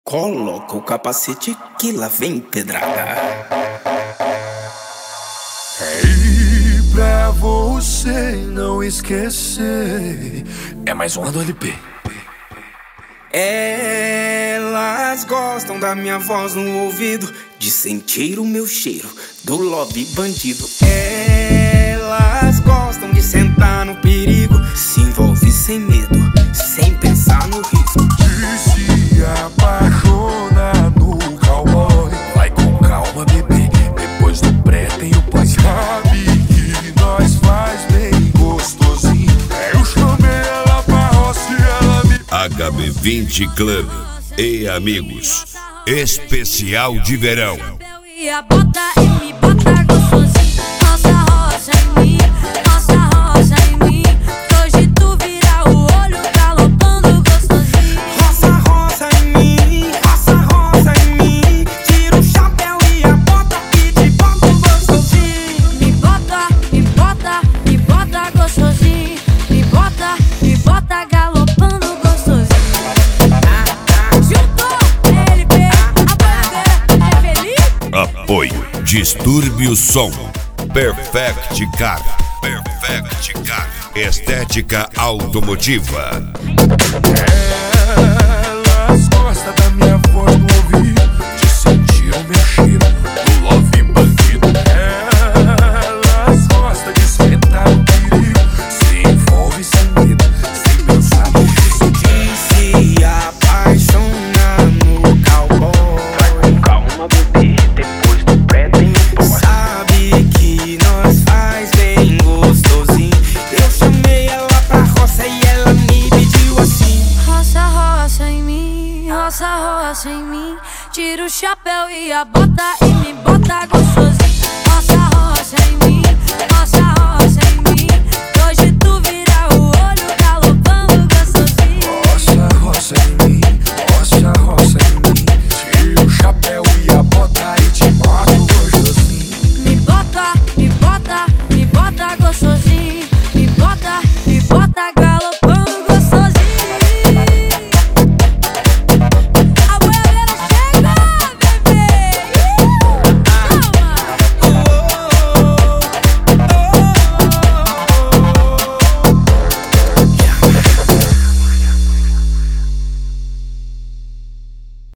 Coloca o capacete que lá vem pedrada. E pra você não esquecer, é mais uma do LP. Elas gostam da minha voz no ouvido, de sentir o meu cheiro do love bandido. Elas gostam de sentar no perigo, se envolve sem medo, sem pensar no risco. De se apaixonar no cowboy, vai com calma, bebê, depois do pré tem o pós. Sabe que nós faz bem gostosinho. Eu chamei ela pra roça e ela me... HB20 Club e amigos, especial de verão. Bota e me bota gostosinho. Roça, roça em mim, roça, roça em mim. Hoje tu vira o olho galopando gostosinho. Roça, roça em mim, roça, roça em mim. Tira o chapéu e a bota e te bota gostosinho. Me bota, me bota, me bota gostosinho. Me bota galopando gostosinho. Juntou LP, a bandeira é feliz. Apoio Distúrbio Som, Perfect Car, Perfect Car, Estética Automotiva. Elas gostam da minha voz no ouvido, de sentir o meu cheiro do love bandido. Elas gostam de sentar no perigo, se envolve sem medo, sem pensar no risco. De se apaixonar no cowboy, vai com calma, bebê, depois do pré tem o pós. Sabe que nós faz bem gostosinho. Eu chamei ela pra roça e ela me pediu assim. Roça, roça em mim, roça, roça em mim. Tira o chapéu e a bota e me bota gostosinho. Roça, roça em mim, roça, roça em mim. Hoje tu vira o olho galopando gostosinho. Roça, roça em mim, roça, roça em mim. Tira o chapéu e a bota e te boto gostosinho. Me bota, me bota, me bota gostosinho. Me bota galopando.